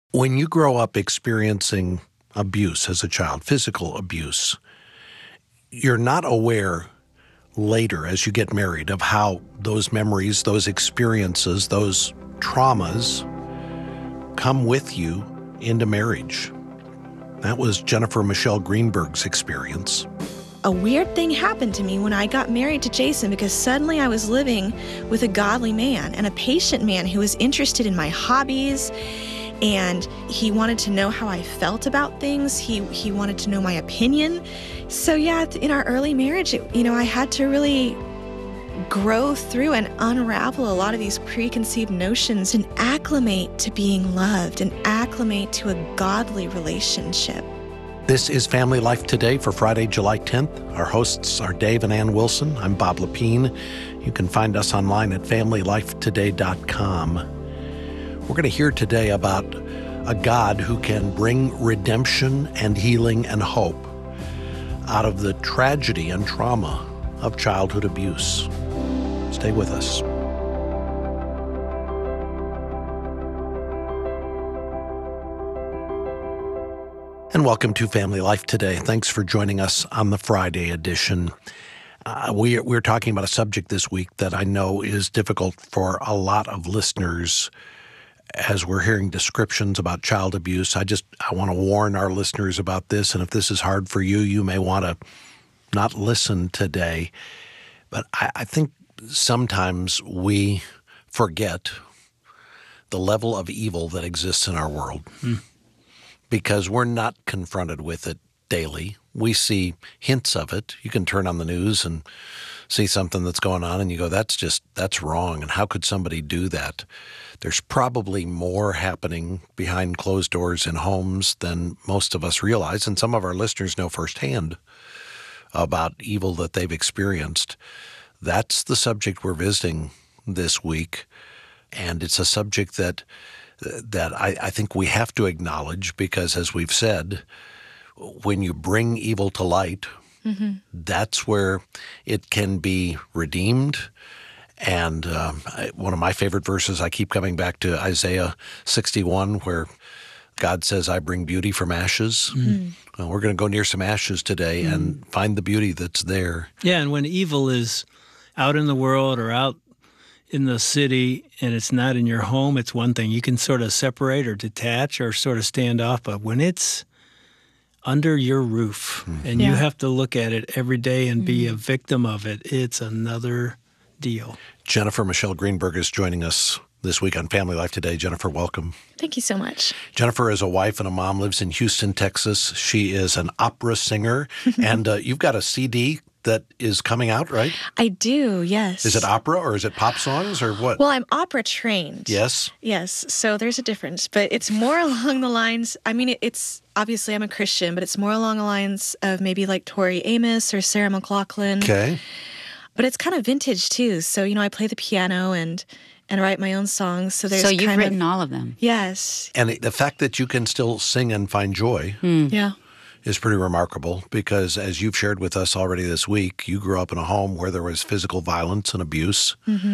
When you grow up experiencing abuse as a child, physical abuse, you're not aware later as you get married of how those memories, those experiences, those traumas come with you into marriage. That was Jennifer Michelle Greenberg's experience. A weird thing happened to me when I got married to Jason, because suddenly I was living with a godly man and a patient man who was interested in my hobbies, and he wanted to know how I felt about things. He wanted to know my opinion. So yeah, in our early marriage, I had to really grow through and unravel a lot of these preconceived notions and acclimate to being loved and acclimate to a godly relationship. This is Family Life Today for Friday, July 10th. Our hosts are Dave and Ann Wilson. I'm Bob Lepine. You can find us online at familylifetoday.com. We're going to hear today about a God who can bring redemption and healing and hope out of the tragedy and trauma of childhood abuse. Stay with us. And welcome to Family Life Today. Thanks for joining us on the Friday edition. We're talking about a subject this week that I know is difficult for a lot of listeners as we're hearing descriptions about child abuse. I want to warn our listeners about this, and if this is hard for you, you may want to not listen today. But I think sometimes we forget the level of evil that exists in our world. Because we're not confronted with it daily. We see hints of it. You can turn on the news and see something that's going on and you go, that's wrong. And how could somebody do that? There's probably more happening behind closed doors in homes than most of us realize. And some of our listeners know firsthand about evil that they've experienced. That's the subject we're visiting this week. And it's a subject that I think we have to acknowledge because, as we've said, when you bring evil to light, that's where it can be redeemed. And one of my favorite verses, I keep coming back to Isaiah 61, where God says, I bring beauty from ashes. Well, we're going to go near some ashes today and find the beauty that's there. Yeah, and when evil is out in the world or out in the city and it's not in your home, it's one thing. You can sort of separate or detach or sort of stand off. But when it's under your roof and you have to look at it every day and be a victim of it, it's another deal. Jennifer Michelle Greenberg is joining us this week on Family Life Today. Jennifer, welcome. Thank you so much. Jennifer is a wife and a mom, lives in Houston, Texas. She is an opera singer, and you've got a CD that is coming out, right? I do, yes. Is it opera or is it pop songs or what? Well, I'm opera trained. Yes? Yes, so there's a difference, but it's more along the lines, it's obviously I'm a Christian, but it's more along the lines of maybe like Tori Amos or Sarah McLachlan. Okay. But it's kind of vintage too, so I play the piano and write my own songs. So you've written all of them? Yes. And the fact that you can still sing and find joy is pretty remarkable because, as you've shared with us already this week, you grew up in a home where there was physical violence and abuse,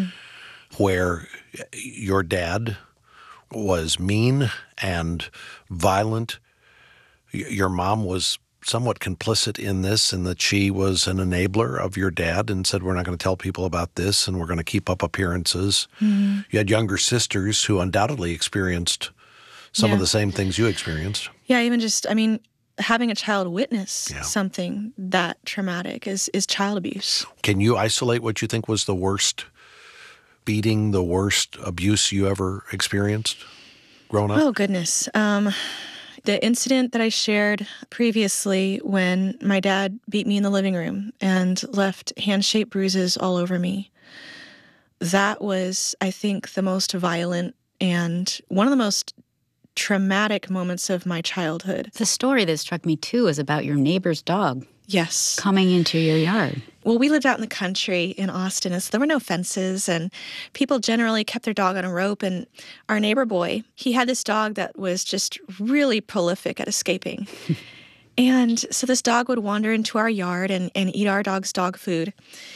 where your dad was mean and violent. Your mom was somewhat complicit in this, in that she was an enabler of your dad and said, we're not going to tell people about this and we're going to keep up appearances. You had younger sisters who undoubtedly experienced some of the same things you experienced. Yeah, even just, having a child witness something that traumatic is child abuse. Can you isolate what you think was the worst beating, the worst abuse you ever experienced growing up? Oh, goodness. The incident that I shared previously when my dad beat me in the living room and left hand-shaped bruises all over me, that was, I think, the most violent and one of the most traumatic moments of my childhood. The story that struck me, too, is about your neighbor's dog. Yes. Coming into your yard. Well, we lived out in the country in Austin, and so there were no fences, and people generally kept their dog on a rope. And our neighbor boy, he had this dog that was just really prolific at escaping. And so this dog would wander into our yard and eat our dog's dog food.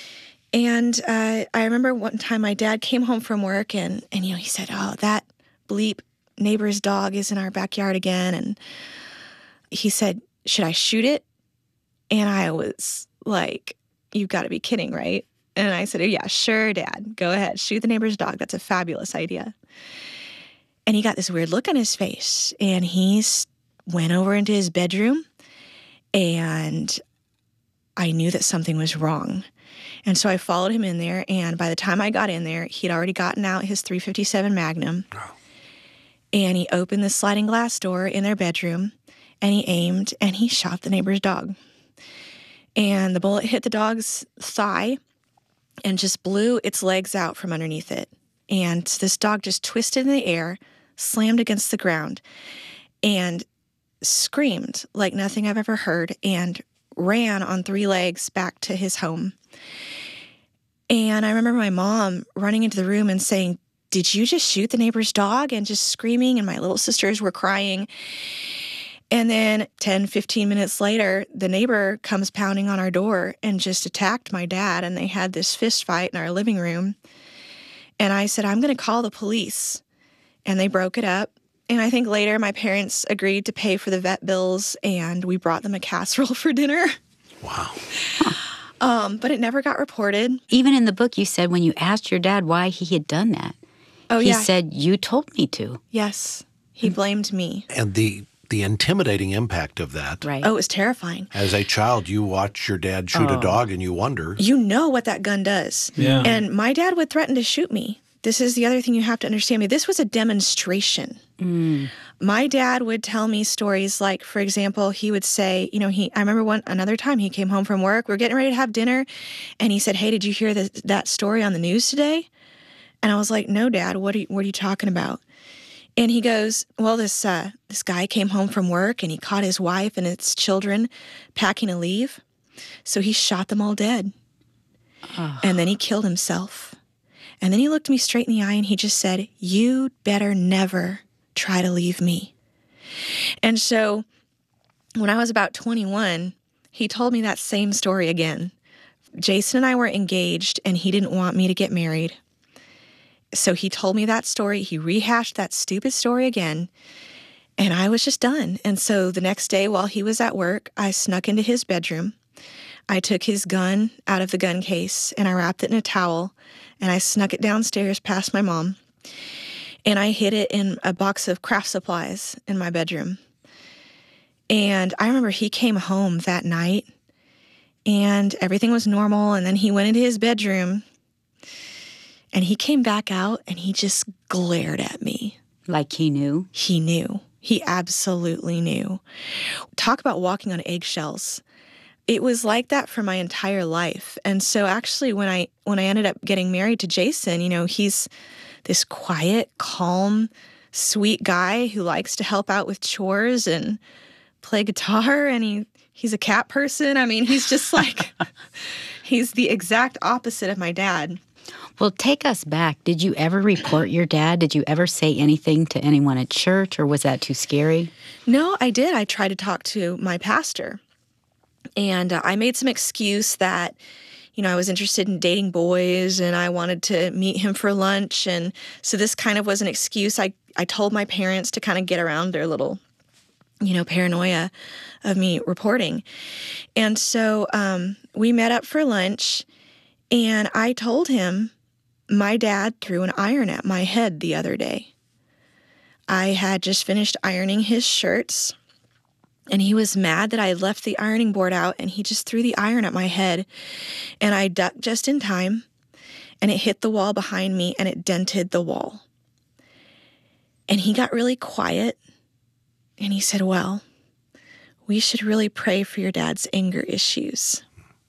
And I remember one time my dad came home from work, and he said, oh, that bleep neighbor's dog is in our backyard again. And he said, should I shoot it? And I was like, you've got to be kidding, right? And I said, oh, yeah, sure, Dad. Go ahead. Shoot the neighbor's dog. That's a fabulous idea. And he got this weird look on his face. And he went over into his bedroom. And I knew that something was wrong. And so I followed him in there. And by the time I got in there, he'd already gotten out his .357 Magnum. Oh. And he opened the sliding glass door in their bedroom. And he aimed and he shot the neighbor's dog. And the bullet hit the dog's thigh and just blew its legs out from underneath it. And this dog just twisted in the air, slammed against the ground, and screamed like nothing I've ever heard, and ran on 3 legs back to his home. And I remember my mom running into the room and saying, did you just shoot the neighbor's dog? And just screaming, and my little sisters were crying. And then 10, 15 minutes later, the neighbor comes pounding on our door and just attacked my dad, and they had this fist fight in our living room. And I said, I'm going to call the police. And they broke it up. And I think later my parents agreed to pay for the vet bills, and we brought them a casserole for dinner. Wow. But it never got reported. Even in the book, you said when you asked your dad why he had done that, he said, you told me to. Yes. He blamed me. And the intimidating impact of that. Right. Oh, it was terrifying. As a child, you watch your dad shoot a dog and you wonder. You know what that gun does. Yeah. And my dad would threaten to shoot me. This is the other thing you have to understand. This was a demonstration. My dad would tell me stories like, for example, he would say, I remember another time he came home from work. We were getting ready to have dinner. And he said, hey, did you hear that story on the news today? And I was like, no, Dad, what are you talking about? And he goes, well, this guy came home from work and he caught his wife and his children packing to leave. So he shot them all dead. Oh. And then he killed himself. And then he looked me straight in the eye and he just said, you'd better never try to leave me. And so when I was about 21, he told me that same story again. Jason and I were engaged and he didn't want me to get married. So he told me that story. He rehashed that stupid story again, and I was just done. And so the next day while he was at work, I snuck into his bedroom. I took his gun out of the gun case, and I wrapped it in a towel, and I snuck it downstairs past my mom, and I hid it in a box of craft supplies in my bedroom. And I remember he came home that night, and everything was normal, and then he went into his bedroom, and he came back out, and he just glared at me. Like he knew? He knew. He absolutely knew. Talk about walking on eggshells. It was like that for my entire life. And so actually when I ended up getting married to Jason, he's this quiet, calm, sweet guy who likes to help out with chores and play guitar, and he's a cat person. I mean, he's just like, he's the exact opposite of my dad. Well, take us back. Did you ever report your dad? Did you ever say anything to anyone at church, or was that too scary? No, I did. I tried to talk to my pastor. And I made some excuse that, I was interested in dating boys and I wanted to meet him for lunch. And so this kind of was an excuse. I told my parents to kind of get around their little, paranoia of me reporting. And so we met up for lunch, and I told him my dad threw an iron at my head the other day. I had just finished ironing his shirts, and he was mad that I had left the ironing board out, and he just threw the iron at my head. And I ducked just in time, and it hit the wall behind me, and it dented the wall. And he got really quiet, and he said, well, we should really pray for your dad's anger issues.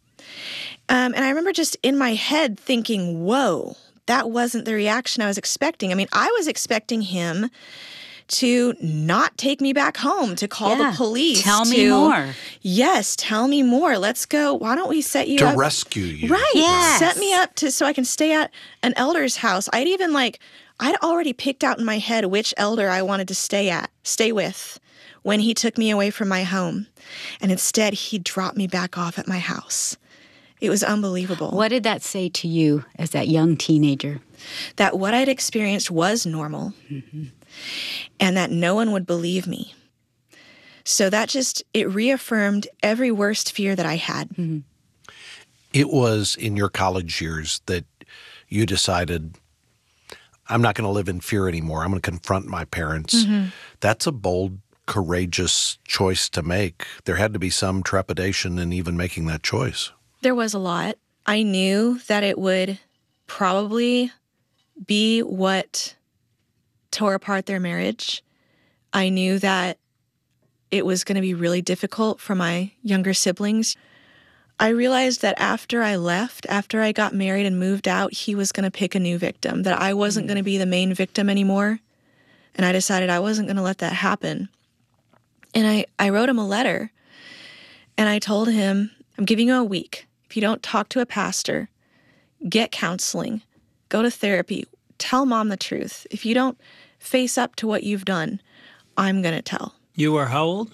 And I remember just in my head thinking, whoa, that wasn't the reaction I was expecting. I mean, I was expecting him to not take me back home, to call the police. Tell me more. Yes, tell me more. Let's go. Why don't we set you up? To rescue you. Right. Yes. Set me up so I can stay at an elder's house. I'd already picked out in my head which elder I wanted to stay with when he took me away from my home. And instead, he dropped me back off at my house. It was unbelievable. What did that say to you as that young teenager? That what I'd experienced was normal. Mm-hmm. and that no one would believe me. So it reaffirmed every worst fear that I had. Mm-hmm. It was in your college years that you decided, I'm not going to live in fear anymore. I'm going to confront my parents. Mm-hmm. That's a bold, courageous choice to make. There had to be some trepidation in even making that choice. There was a lot. I knew that it would probably be what tore apart their marriage. I knew that it was going to be really difficult for my younger siblings. I realized that after I left, after I got married and moved out, he was going to pick a new victim, that I wasn't going to be the main victim anymore. And I decided I wasn't going to let that happen. And I wrote him a letter, and I told him, I'm giving you a week. If you don't talk to a pastor, get counseling, go to therapy, tell mom the truth. If you don't face up to what you've done, I'm going to tell. You were how old?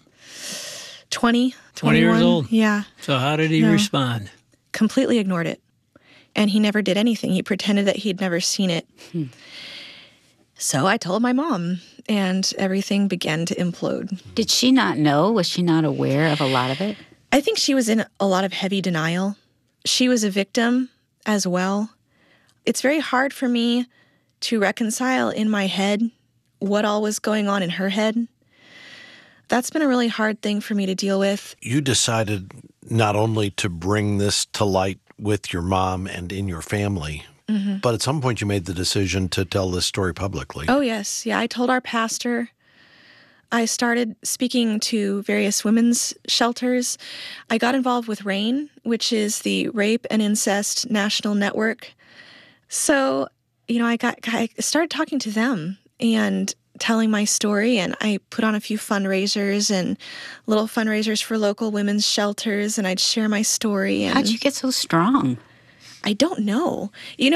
20 20 years old? Yeah. So how did he respond? Completely ignored it. And he never did anything. He pretended that he'd never seen it. So I told my mom, and everything began to implode. Did she not know? Was she not aware of a lot of it? I think she was in a lot of heavy denial. She was a victim as well. It's very hard for me to reconcile in my head what all was going on in her head. That's been a really hard thing for me to deal with. You decided not only to bring this to light with your mom and in your family, but at some point you made the decision to tell this story publicly. Oh, yes. Yeah, I told our pastor. I started speaking to various women's shelters. I got involved with RAINN, which is the Rape and Incest National Network. So, I started talking to them and telling my story, and I put on a few fundraisers and little fundraisers for local women's shelters, and I'd share my story. And how'd you get so strong? I don't know.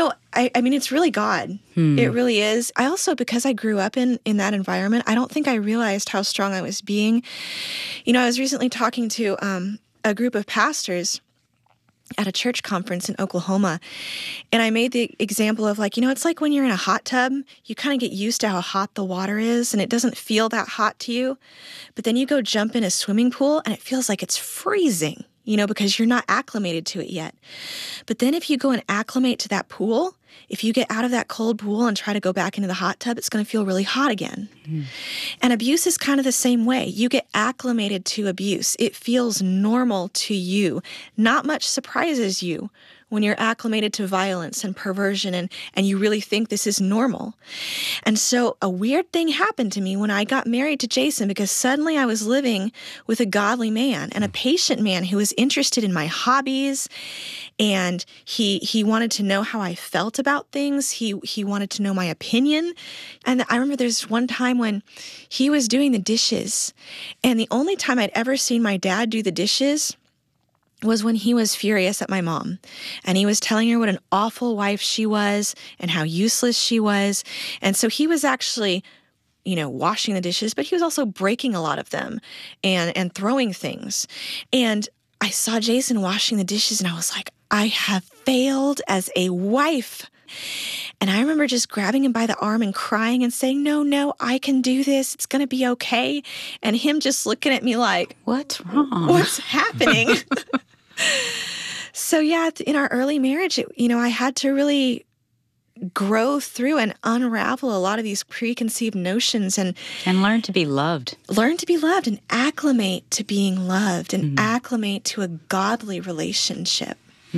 I mean, it's really God. It really is. I also, because I grew up in that environment, I don't think I realized how strong I was being. I was recently talking to a group of pastors at a church conference in Oklahoma, and I made the example of it's like when you're in a hot tub, you kind of get used to how hot the water is, and it doesn't feel that hot to you. But then you go jump in a swimming pool, and it feels like it's freezing. Because you're not acclimated to it yet. But then if you go and acclimate to that pool, if you get out of that cold pool and try to go back into the hot tub, it's going to feel really hot again. And abuse is kind of the same way. You get acclimated to abuse. It feels normal to you. Not much surprises you when you're acclimated to violence and perversion and you really think this is normal. And so a weird thing happened to me when I got married to Jason, because suddenly I was living with a godly man and a patient man who was interested in my hobbies, and he wanted to know how I felt about things. He wanted to know my opinion. And I remember there's one time when he was doing the dishes, and the only time I'd ever seen my dad do the dishes was when he was furious at my mom, and he was telling her what an awful wife she was and how useless she was. And so he was actually, washing the dishes, but he was also breaking a lot of them and throwing things. And I saw Jason washing the dishes, and I was like, I have failed as a wife. And I remember just grabbing him by the arm and crying and saying, no, I can do this. It's going to be okay. And him just looking at me like, what's wrong? What's happening? So yeah, in our early marriage, I had to really grow through and unravel a lot of these preconceived notions and learn to be loved. Learn to be loved and acclimate to being loved and acclimate to a godly relationship.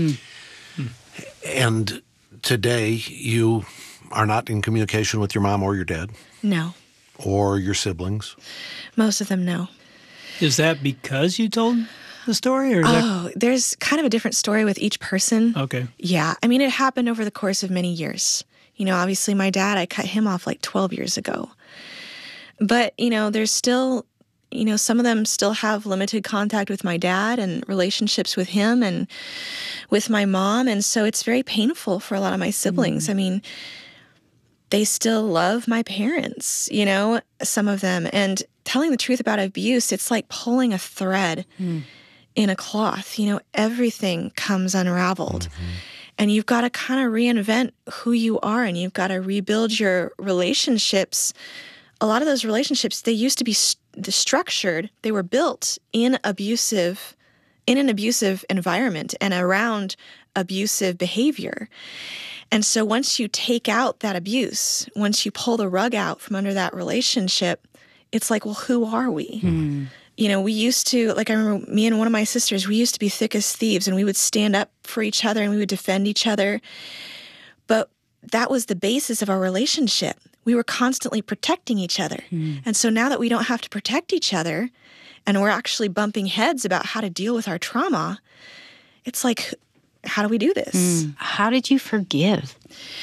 And today you are not in communication with your mom or your dad? No. Or your siblings? Most of them, no. Is that because you told the story? Or there's kind of a different story with each person. Okay. Yeah. I mean, it happened over the course of many years. Obviously my dad, I cut him off like 12 years ago. But, there's still, some of them still have limited contact with my dad and relationships with him and with my mom. And so it's very painful for a lot of my siblings. I mean, they still love my parents, some of them. And telling the truth about abuse, it's like pulling a thread in a cloth. Everything comes unraveled. And you've got to kind of reinvent who you are, and you've got to rebuild your relationships a lot of those relationships, they used to be structured, they were built in an abusive environment and around abusive behavior. And so once you take out that abuse, once you pull the rug out from under that relationship, it's like, well, who are we? You know, we used to, like, I remember me and one of my sisters, we used to be thick as thieves, and we would stand up for each other and we would defend each other. But that was the basis of our relationship. We were constantly protecting each other. And so now that we don't have to protect each other and we're actually bumping heads about how to deal with our trauma, it's like, how do we do this? How did you forgive?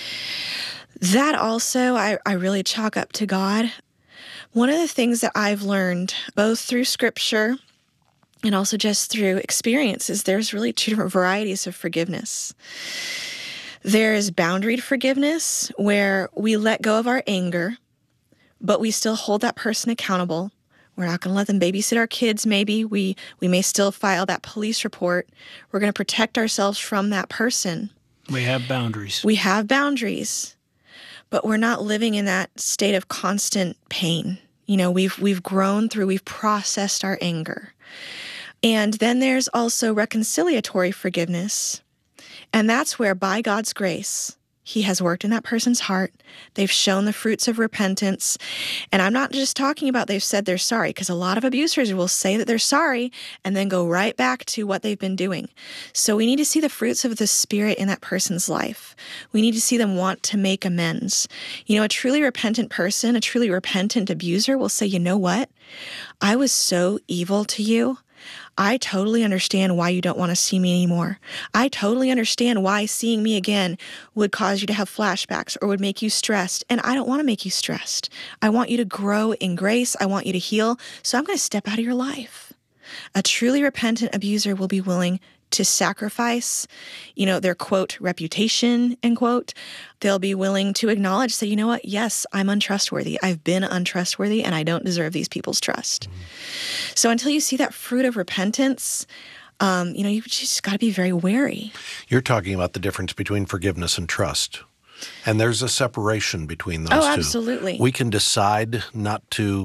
That also, I really chalk up to God. One of the things that I've learned, both through scripture and also just through experiences, there's really two different varieties of forgiveness. There's boundaried forgiveness, where we let go of our anger, but we still hold that person accountable. We're not going to let them babysit our kids, maybe. We may still file that police report. We're going to protect ourselves from that person. We have boundaries. We have boundaries, but we're not living in that state of constant pain. You know, we've grown through, we've processed our anger. And then there's also reconciliatory forgiveness. And that's where, by God's grace, He has worked in that person's heart. They've shown the fruits of repentance. And I'm not just talking about they've said they're sorry, because a lot of abusers will say that they're sorry and then go right back to what they've been doing. So we need to see the fruits of the Spirit in that person's life. We need to see them want to make amends. You know, a truly repentant person, a truly repentant abuser will say, you know what? I was so evil to you. I totally understand why you don't want to see me anymore. I totally understand why seeing me again would cause you to have flashbacks or would make you stressed. And I don't want to make you stressed. I want you to grow in grace. I want you to heal. So I'm going to step out of your life. A truly repentant abuser will be willing to sacrifice, you know, their, quote, reputation, end quote. They'll be willing to acknowledge, say, you know what? Yes, I'm untrustworthy. I've been untrustworthy, and I don't deserve these people's trust. So until you see that fruit of repentance, you know, you just got to be very wary. You're talking about the difference between forgiveness and trust. And there's a separation between those two. Oh, absolutely. We can decide not to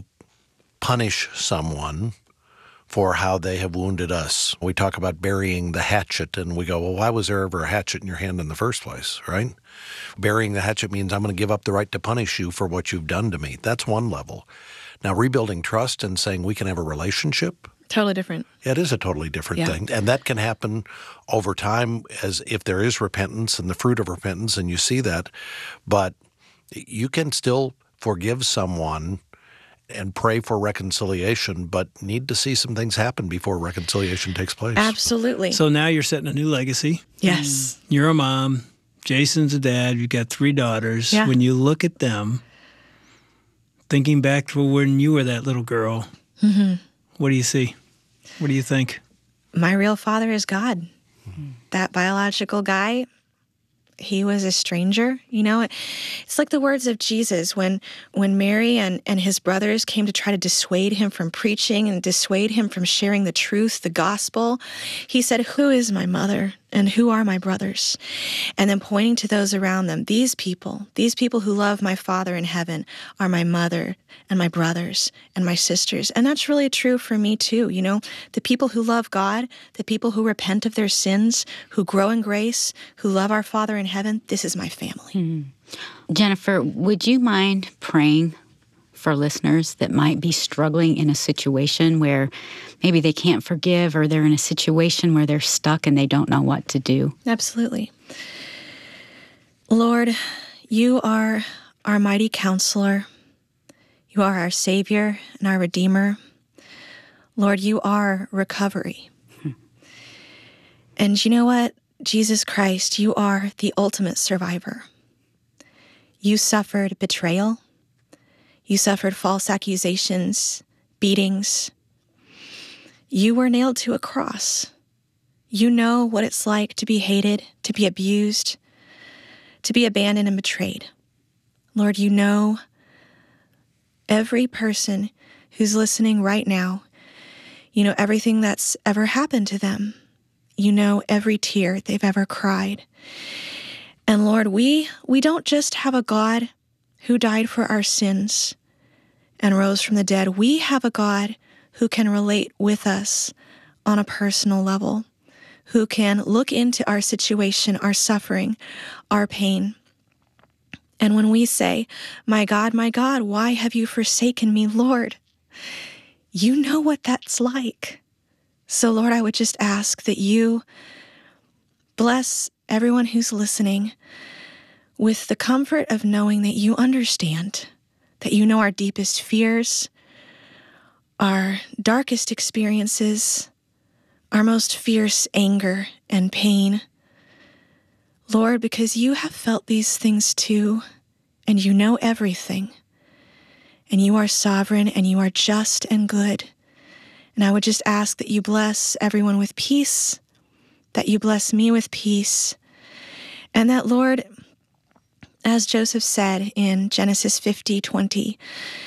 punish someone for how they have wounded us. We talk about burying the hatchet, and we go, well, why was there ever a hatchet in your hand in the first place, right? Burying the hatchet means I'm going to give up the right to punish you for what you've done to me. That's one level. Now, rebuilding trust and saying we can have a relationship, Totally different. it is a totally different thing. And that can happen over time as if there is repentance and the fruit of repentance, and you see that. But you can still forgive someone and pray for reconciliation, but need to see some things happen before reconciliation takes place. Absolutely. So now you're setting a new legacy. Yes. You're a mom. Jason's a dad. You've got 3 daughters. Yeah. When you look at them, thinking back to when you were that little girl, what do you see? What do you think? My real father is God. That biological guy, he was a stranger. You know, it's like the words of Jesus when Mary and his brothers came to try to dissuade him from preaching and dissuade him from sharing the truth, the gospel. He said, who is my mother and who are my brothers? And then pointing to those around them, these people who love my Father in heaven are my mother and my brothers and my sisters. And that's really true for me too. You know, the people who love God, the people who repent of their sins, who grow in grace, who love our Father in heaven, this is my family. Jennifer, would you mind praying for listeners that might be struggling in a situation where maybe they can't forgive, or they're in a situation where they're stuck and they don't know what to do? Absolutely. Lord, you are our mighty counselor. You are our Savior and our Redeemer. Lord, you are recovery. And you know what? Jesus Christ, you are the ultimate survivor. You suffered betrayal. You suffered false accusations, beatings. You were nailed to a cross. You know what it's like to be hated, to be abused, to be abandoned and betrayed. Lord, you know every person who's listening right now. You know everything that's ever happened to them. You know every tear they've ever cried. And Lord, we don't just have a God who died for our sins and rose from the dead, we have a God who can relate with us on a personal level, who can look into our situation, our suffering, our pain. And when we say, my God, why have you forsaken me, Lord? You know what that's like. So, Lord, I would just ask that you bless everyone who's listening with the comfort of knowing that you understand, that you know our deepest fears, our darkest experiences, our most fierce anger and pain. Lord, because you have felt these things too, and you know everything, and you are sovereign, and you are just and good. And I would just ask that you bless everyone with peace, that you bless me with peace, and that, Lord, as Joseph said in Genesis 50:20,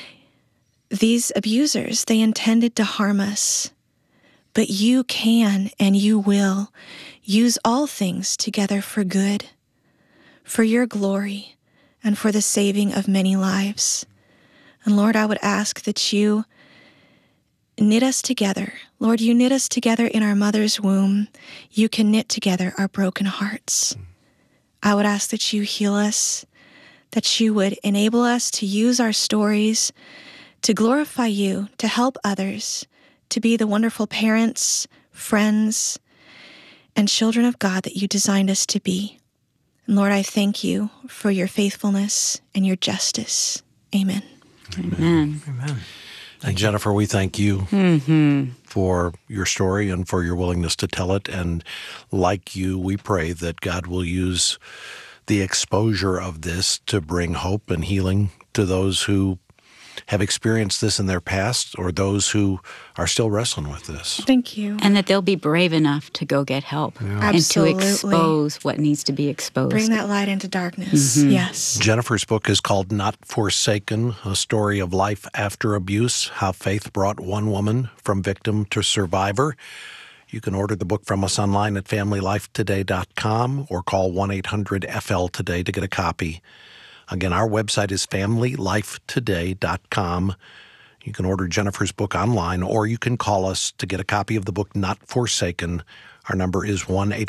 these abusers, they intended to harm us, but you can and you will use all things together for good, for your glory, and for the saving of many lives. And Lord, I would ask that you knit us together. Lord, you knit us together in our mother's womb. You can knit together our broken hearts. I would ask that you heal us, that you would enable us to use our stories to glorify you, to help others, to be the wonderful parents, friends, and children of God that you designed us to be. And Lord, I thank you for your faithfulness and your justice. Amen. Amen. Amen. And Jennifer, we thank you for your story and for your willingness to tell it. And like you, we pray that God will use the exposure of this to bring hope and healing to those who have experienced this in their past or those who are still wrestling with this. Thank you. And that they'll be brave enough to go get help and Absolutely. to expose what needs to be exposed. Bring that light into darkness. Yes. Jennifer's book is called Not Forsaken, A Story of Life After Abuse, How Faith Brought One Woman from Victim to Survivor. You can order the book from us online at FamilyLifeToday.com or call 1-800-FL-TODAY to get a copy. Again, our website is FamilyLifeToday.com. You can order Jennifer's book online, or you can call us to get a copy of the book Not Forsaken. Our number is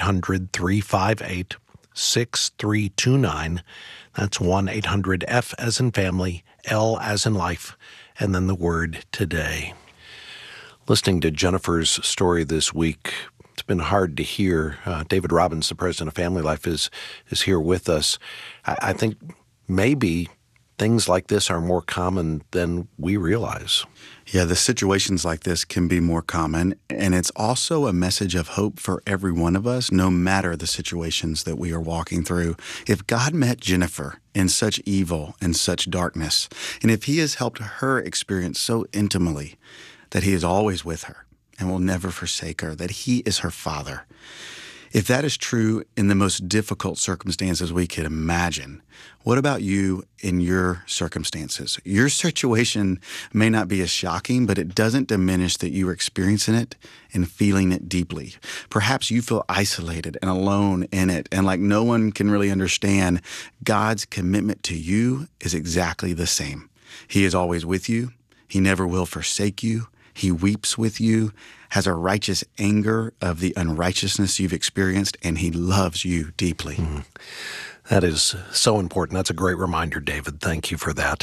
1-800-358-6329. That's 1-800-F as in family, L as in life, and then the word today. Listening to Jennifer's story this week, it's been hard to hear. David Robbins, the president of Family Life, is here with us. I think maybe things like this are more common than we realize. Yeah, the situations like this can be more common, and it's also a message of hope for every one of us, no matter the situations that we are walking through. If God met Jennifer in such evil and such darkness, and if he has helped her experience so intimately that he is always with her and will never forsake her, that he is her father, if that is true in the most difficult circumstances we could imagine, what about you in your circumstances? Your situation may not be as shocking, but it doesn't diminish that you are experiencing it and feeling it deeply. Perhaps you feel isolated and alone in it and like no one can really understand. God's commitment to you is exactly the same. He is always with you. He never will forsake you. He weeps with you, has a righteous anger of the unrighteousness you've experienced, and he loves you deeply. That is so important. That's a great reminder, David. Thank you for that.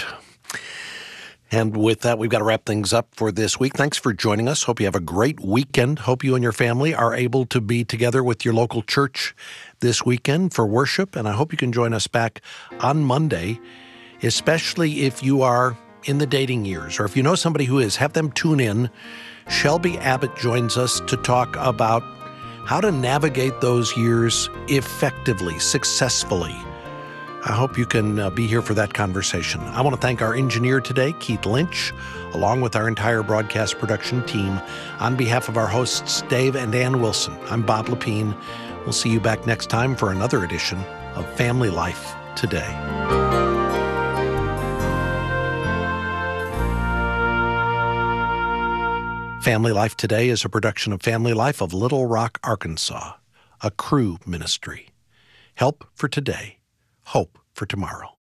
And with that, we've got to wrap things up for this week. Thanks for joining us. Hope you have a great weekend. Hope you and your family are able to be together with your local church this weekend for worship. And I hope you can join us back on Monday, especially if you are in the dating years, or if you know somebody who is, have them tune in. Shelby Abbott joins us to talk about how to navigate those years effectively, successfully. I hope you can be here for that conversation. I want to thank our engineer today, Keith Lynch, along with our entire broadcast production team. On behalf of our hosts, Dave and Ann Wilson, I'm Bob Lepine. We'll see you back next time for another edition of Family Life Today. Family Life Today is a production of Family Life of Little Rock, Arkansas, a Cru ministry. Help for today, hope for tomorrow.